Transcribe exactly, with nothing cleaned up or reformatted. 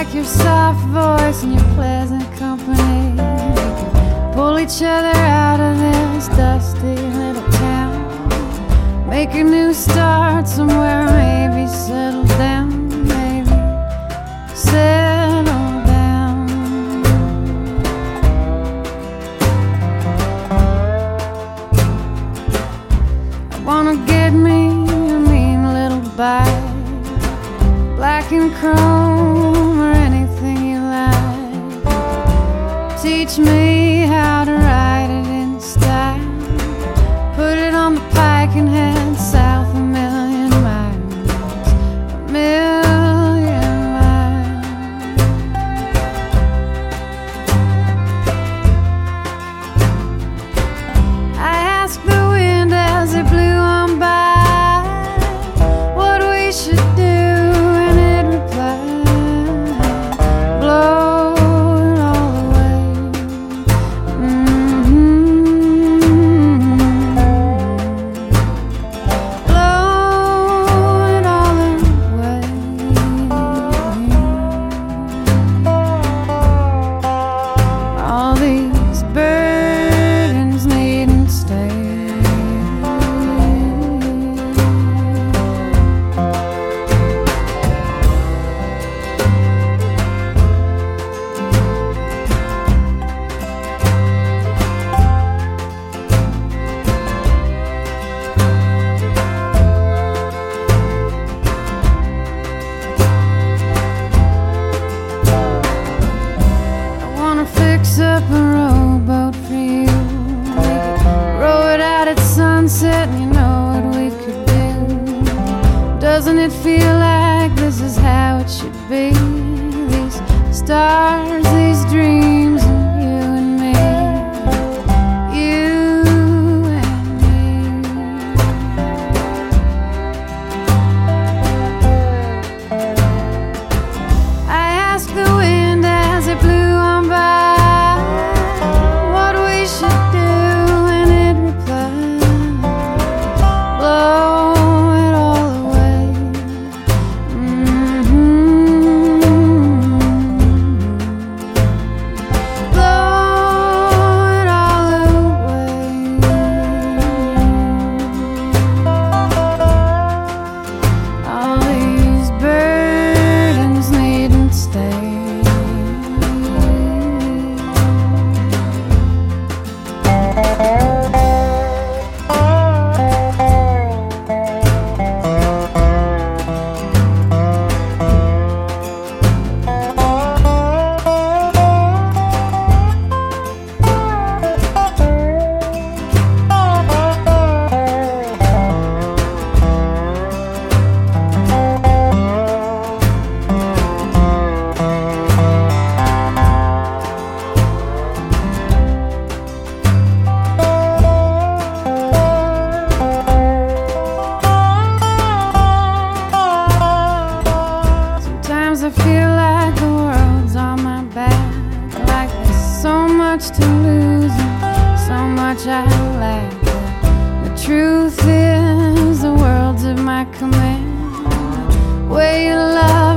like your soft voice and your pleasant company. We could pull each other out of this dusty little town, make a new start somewhere, maybe settle down, maybe settle down. I wanna get me a mean little bite, black and chrome or anything you like. Teach me how to ride it in style, put it on the pike and head south a million miles, a million miles. I asked the wind as it blew on by what we should do, and it replied, blow it all away. Mm-hmm. Blow it all away. All these burdens needn't stay. I wanna fix up a rowboat for you. We could row it out at sunset, and you know what we could do. Doesn't it feel like this is how it should be? These stars, these dreams, and you and me, you and me. I asked the wind as it blew on by what we should do, and it replied, blow it all away. Mm-hmm. Blow it all away. All these burdens needn't stay. Sometimes I feel like the world's on my back, like there's so much to lose and so much I lack. The truth is the world's at my command. The way you love